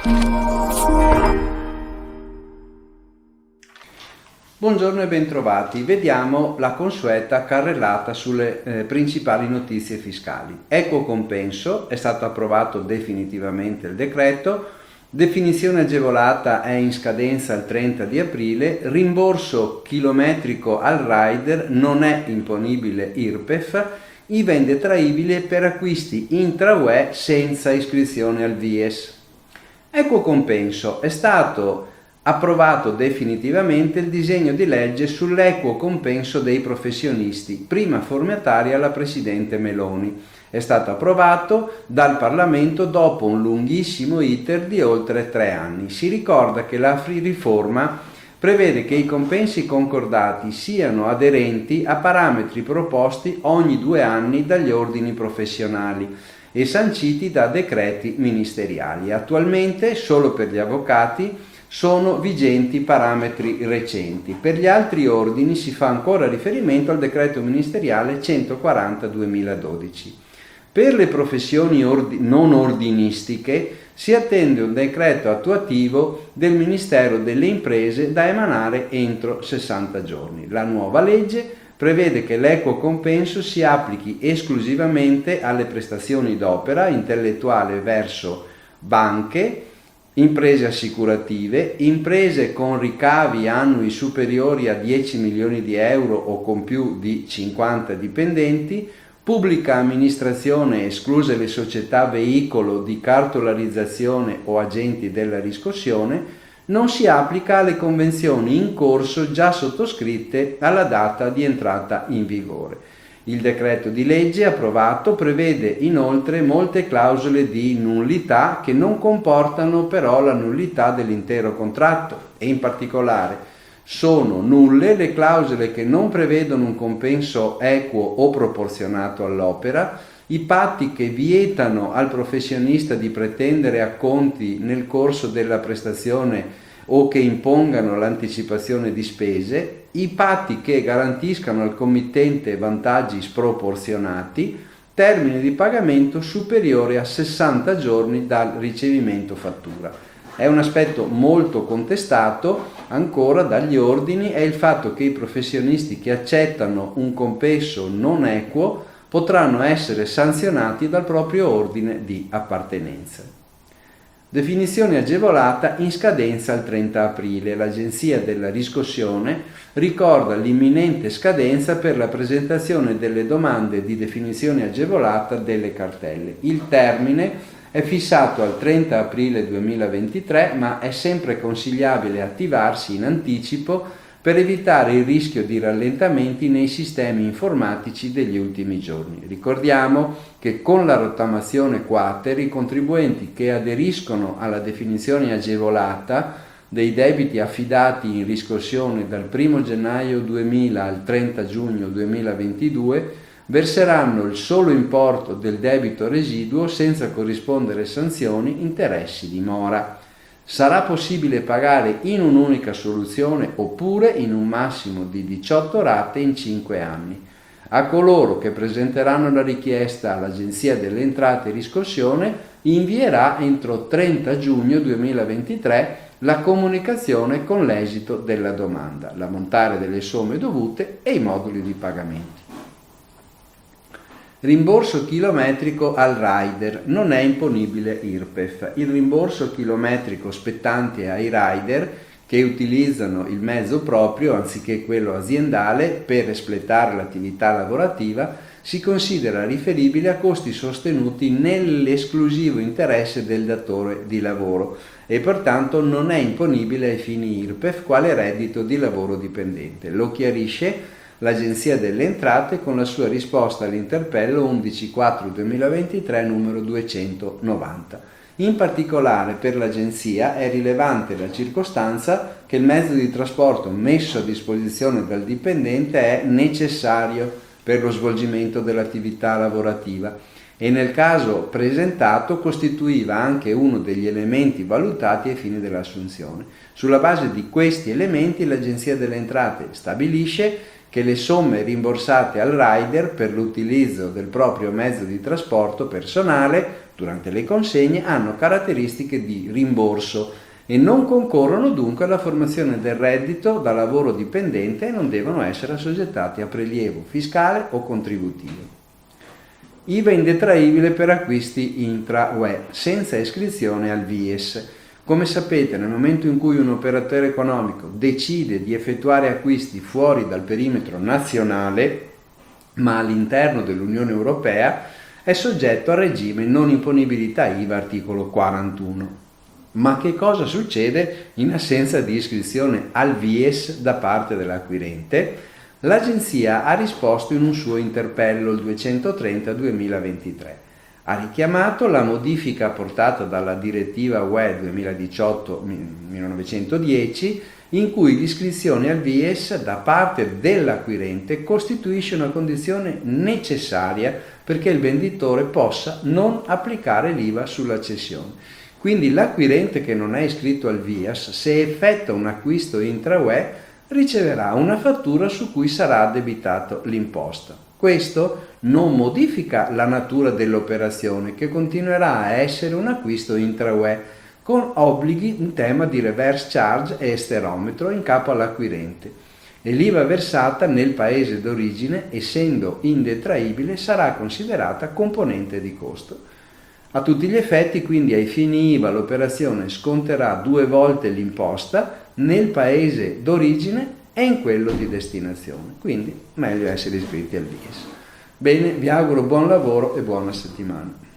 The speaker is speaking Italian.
Buongiorno e bentrovati. Vediamo la consueta carrellata sulle principali notizie fiscali. Equo compenso, è stato approvato definitivamente il decreto. Definizione agevolata è in scadenza il 30 di aprile. Rimborso chilometrico al rider, non è imponibile IRPEF. IVA indetraibile per acquisti intra-UE senza iscrizione al VIES. Equo compenso, è stato approvato definitivamente il disegno di legge sull'equo compenso dei professionisti, prima firmataria la Presidente Meloni. È stato approvato dal Parlamento dopo un lunghissimo iter di oltre 3 anni. Si ricorda che la riforma prevede che i compensi concordati siano aderenti a parametri proposti ogni 2 anni dagli ordini professionali e sanciti da decreti ministeriali. Attualmente, solo per gli avvocati, sono vigenti parametri recenti. Per gli altri ordini si fa ancora riferimento al decreto ministeriale 140/2012. Per le professioni non ordinistiche si attende un decreto attuativo del Ministero delle Imprese da emanare entro 60 giorni. La nuova legge prevede che l'equo compenso si applichi esclusivamente alle prestazioni d'opera intellettuale verso banche, imprese assicurative, imprese con ricavi annui superiori a 10 milioni di euro o con più di 50 dipendenti, pubblica amministrazione escluse le società veicolo di cartolarizzazione o agenti della riscossione. Non si applica alle convenzioni in corso già sottoscritte alla data di entrata in vigore. Il decreto di legge approvato prevede inoltre molte clausole di nullità che non comportano però la nullità dell'intero contratto e in particolare sono nulle le clausole che non prevedono un compenso equo o proporzionato all'opera, i patti che vietano al professionista di pretendere acconti nel corso della prestazione o che impongano l'anticipazione di spese, i patti che garantiscano al committente vantaggi sproporzionati, termini di pagamento superiori a 60 giorni dal ricevimento fattura. È un aspetto molto contestato ancora dagli ordini è il fatto che i professionisti che accettano un compenso non equo potranno essere sanzionati dal proprio ordine di appartenenza. Definizione agevolata in scadenza il 30 aprile. L'Agenzia della Riscossione ricorda l'imminente scadenza per la presentazione delle domande di definizione agevolata delle cartelle. Il termine è fissato al 30 aprile 2023, ma è sempre consigliabile attivarsi in anticipo per evitare il rischio di rallentamenti nei sistemi informatici degli ultimi giorni. Ricordiamo che con la rottamazione quater i contribuenti che aderiscono alla definizione agevolata dei debiti affidati in riscossione dal 1 gennaio 2000 al 30 giugno 2022 verseranno il solo importo del debito residuo senza corrispondere sanzioni, interessi di mora. Sarà possibile pagare in un'unica soluzione oppure in un massimo di 18 rate in 5 anni. A coloro che presenteranno la richiesta all'Agenzia delle Entrate e Riscossione invierà entro 30 giugno 2023 la comunicazione con l'esito della domanda, l'ammontare delle somme dovute e i moduli di pagamento. Rimborso chilometrico al rider, non è imponibile IRPEF. Il rimborso chilometrico spettante ai rider che utilizzano il mezzo proprio anziché quello aziendale per espletare l'attività lavorativa si considera riferibile a costi sostenuti nell'esclusivo interesse del datore di lavoro e pertanto non è imponibile ai fini IRPEF quale reddito di lavoro dipendente. Lo chiarisce l'Agenzia delle Entrate con la sua risposta all'interpello 11/4/2023 numero 290. In particolare per l'Agenzia è rilevante la circostanza che il mezzo di trasporto messo a disposizione dal dipendente è necessario per lo svolgimento dell'attività lavorativa e nel caso presentato costituiva anche uno degli elementi valutati ai fini dell'assunzione. Sulla base di questi elementi l'Agenzia delle Entrate stabilisce che le somme rimborsate al rider per l'utilizzo del proprio mezzo di trasporto personale durante le consegne hanno caratteristiche di rimborso e non concorrono dunque alla formazione del reddito da lavoro dipendente e non devono essere assoggettati a prelievo fiscale o contributivo. IVA indetraibile per acquisti intra-UE, senza iscrizione al VIES. Come sapete, nel momento in cui un operatore economico decide di effettuare acquisti fuori dal perimetro nazionale, ma all'interno dell'Unione Europea, è soggetto al regime non imponibilità IVA articolo 41. Ma che cosa succede in assenza di iscrizione al VIES da parte dell'acquirente? L'Agenzia ha risposto in un suo interpello, il 230/2023. Ha richiamato la modifica apportata dalla direttiva UE 2018-1910, in cui l'iscrizione al VIES da parte dell'acquirente costituisce una condizione necessaria perché il venditore possa non applicare l'IVA sulla cessione. Quindi l'acquirente che non è iscritto al VIES, se effettua un acquisto intra-UE, riceverà una fattura su cui sarà addebitato l'imposta. Questo non modifica la natura dell'operazione, che continuerà a essere un acquisto intra-UE, con obblighi in tema di reverse charge e esterometro in capo all'acquirente. E l'IVA versata nel paese d'origine, essendo indetraibile, sarà considerata componente di costo. A tutti gli effetti, quindi, ai fini IVA l'operazione sconterà 2 volte l'imposta nel paese d'origine e in quello di destinazione. Quindi meglio essere iscritti al VIES. Bene, vi auguro buon lavoro e buona settimana.